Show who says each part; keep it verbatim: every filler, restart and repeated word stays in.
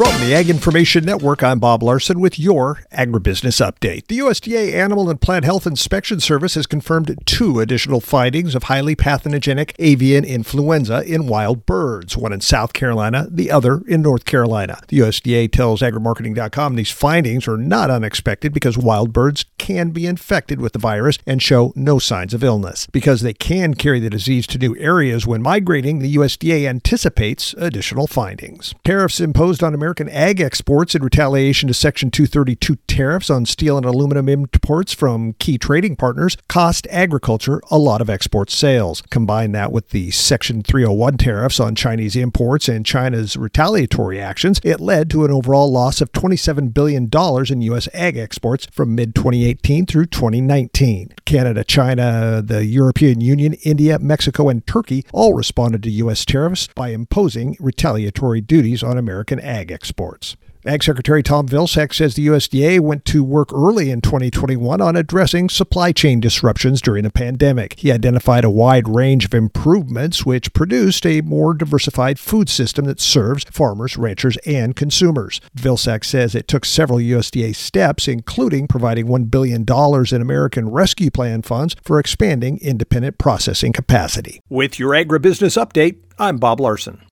Speaker 1: From the Ag Information Network, I'm Bob Larson with your Agribusiness Update. The U S D A Animal and Plant Health Inspection Service has confirmed two additional findings of highly pathogenic avian influenza in wild birds, one in South Carolina, the other in North Carolina. The U S D A tells agrimarketing dot com these findings are not unexpected because wild birds can be infected with the virus and show no signs of illness. Because they can carry the disease to new areas when migrating, the U S D A anticipates additional findings. Tariffs imposed on American ag exports in retaliation to Section two thirty-two tariffs on steel and aluminum imports from key trading partners cost agriculture a lot of export sales. Combine that with the Section three oh one tariffs on Chinese imports and China's retaliatory actions, it led to an overall loss of twenty-seven billion dollars in U S ag exports from mid twenty eighteen through twenty nineteen. Canada, China, the European Union, India, Mexico, and Turkey all responded to U S tariffs by imposing retaliatory duties on American ag exports. Ag Secretary Tom Vilsack says the U S D A went to work early in twenty twenty-one on addressing supply chain disruptions during the pandemic. He identified a wide range of improvements which produced a more diversified food system that serves farmers, ranchers, and consumers. Vilsack says it took several U S D A steps, including providing one billion dollars in American Rescue Plan funds for expanding independent processing capacity. With your Agribusiness Update, I'm Bob Larson.